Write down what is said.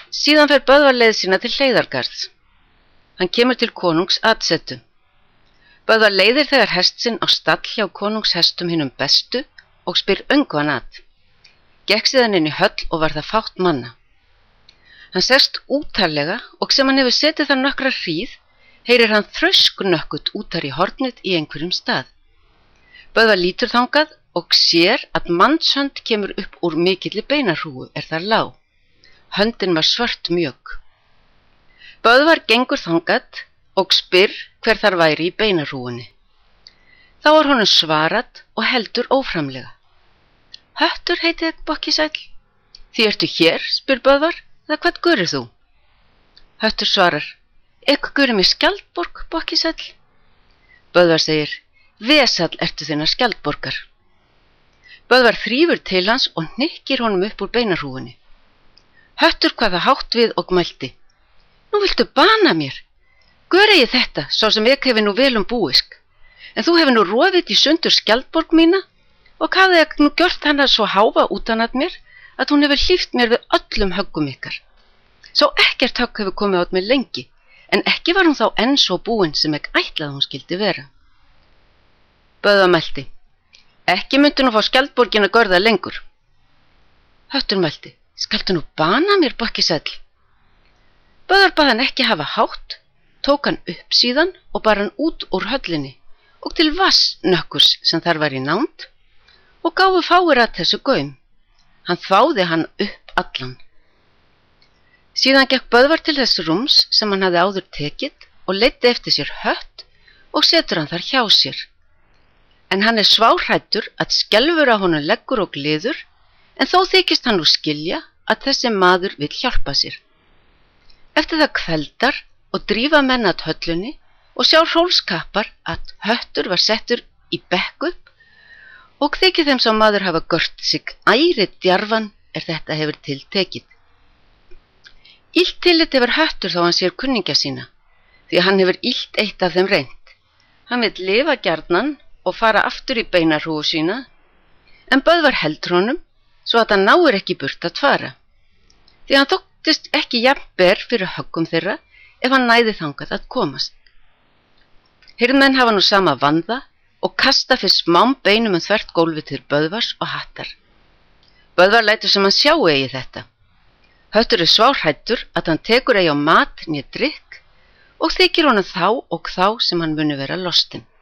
Síðan fer Böðvar leið sína til Hleiðargarðs. Hann kemur til konungs Adsetu. Böðvar leiðir þegar hest sinn á stall hjá konungshestum hinum bestu og spyr Öngvan að. Gekk síðan inn í höll og var það fátt manna. Hann sest útarlega og sem hann hefur setið þar nokkra hríð, heyrir hann þrösknökkut útar í hornið í einhverjum stað. Böðvar lítur þangað og sér að mannshönd kemur upp úr mikilli beinarhrúgu þar lá. Höndin var svört mjög. Böðvar gengur þangað og spyr hver þar væri í beinarhrúgunni. Þá er honum svarað og heldur óframlega. Höttur heitið bokki sæll. Því ertu hér, spyr Böðvar, eða hvað gurir þú? Höttur svarar, ekk gurir mig Skjaldborg, bokki sæll. Böðvar segir, vesall ertu þinnar Skjaldborgar. Böðvar þrífur til hans og hnykkir honum upp úr beinarhrúgunni. Höttur kvað hátt við og mælti. Nú viltu bana mér. Göra ég þetta, sá sem ek hefur nú vel búisk. En þú hefur nú rofið í sundur Skjaldborg mína og hafði ek nú gjört hana svo háfa utan að mér að hún hefur hlíft mér við öllum höggum ykkar. Sá ekkert högg hefur komið át mér lengi, en ekki var hún þá enn svo búin sem ek ætlað hún skildi vera. Böðvar mælti. Ekki myndu nú fá Skjaldborgin að görða lengur. Höttur mælti. Skaltu nú bana mér, bokki sæll? Böðvar bað hann ekki hafa hátt, tók hann upp síðan og bar hann út úr höllinni og til vassnökkurs sem þar var í nánd og gáfu fáir að þessu gaum. Hann þváði hann upp allan. Síðan gekk Böðvar til þess rúms sem hann hafði áður tekið og leiddi eftir sér hött og setur hann þar hjá sér. En hann sváhræddur að skelfur á honum leggur og gliður, en þó þykist hann nú skilja að þessi maður vill hjálpa sér. Eftir það kveldar og drífa menn að höllunni og sjá hrólskappar að höttur var settur í bekk upp og þykir þeim sá maður hafa gört sig æri djarfan þetta hefur til tekið. Illt tillit hefur höttur þó hann sér kunningja sína, því hann hefur illt eitt af þeim reynt. Hann vill lifa gjarnan og fara aftur í beinarhrúgu sína, en Böðvar heldur honum svo að hann náir ekki burt að fara, því hann þóttist ekki jafnber fyrir höggum þeirra ef hann næði þangað að komast. Hirðmenn hafa nú sama vanda og kasta fyrst smám beinum þvert gólfið til Böðvars og hattar. Böðvar lætur sem hann sjái eigi þetta. Höttur svárhræddur að hann tekur eigi á mat né drykk og þykir honum þá og þá sem hann muni vera lostinn.